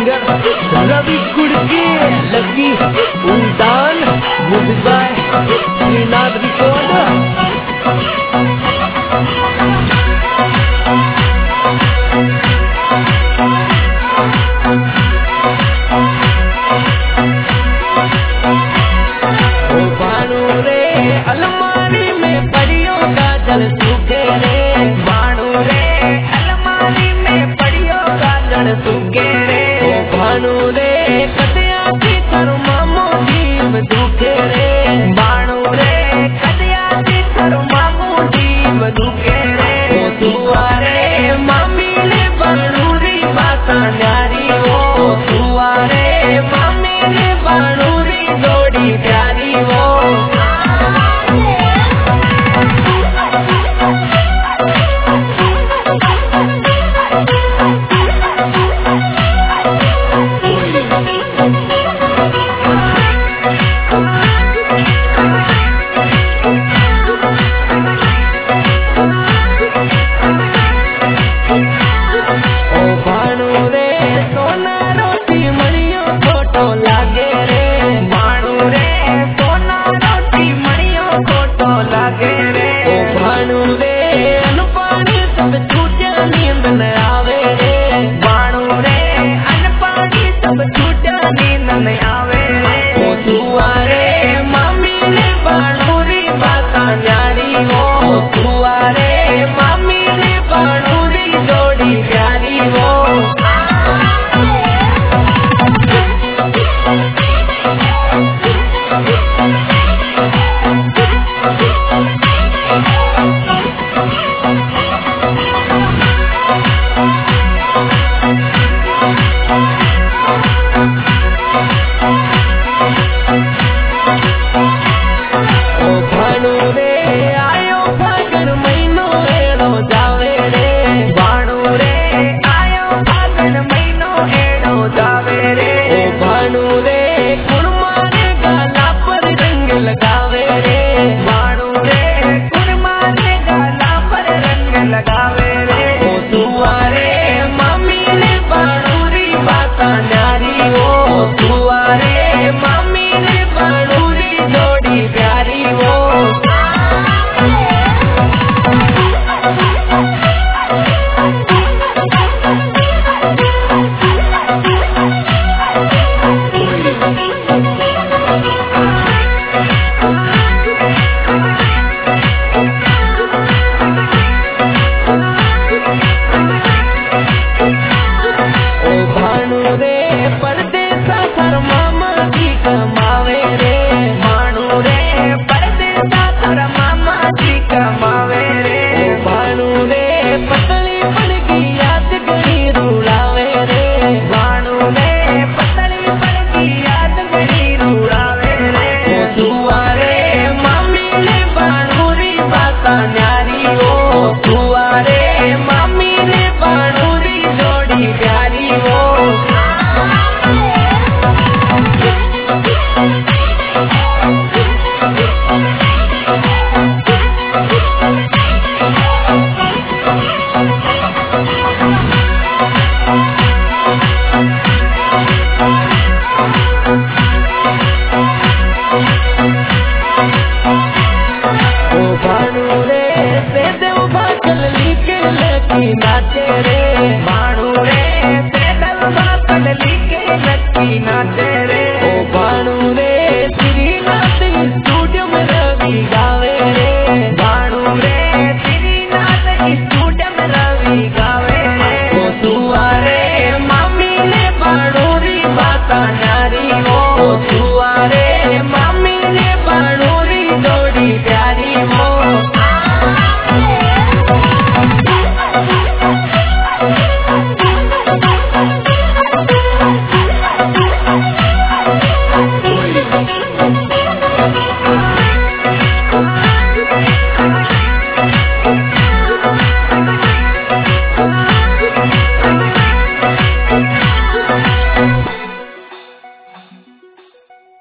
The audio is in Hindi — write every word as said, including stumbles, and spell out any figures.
सिंगर रवि कुड़की लकी उल्टान मुझबाई श्रीनाथ रिकॉर्ड। अलमारी में परियों का जल सूखे रे, भानु रे अलमारी में परियों का जल सूखे रे, भानु रे कदिया की करो मामो जीव दुखे रे, भानु रे कदिया की करो मामो जीव दुखे रे, तुआरे मामी ने बनूरी बाता न्यारी हो, तुआरे मामी ने बनूरी जोड़ी प्यारी हो। मामी ने बनूरी जोड़ी प्यारी हो।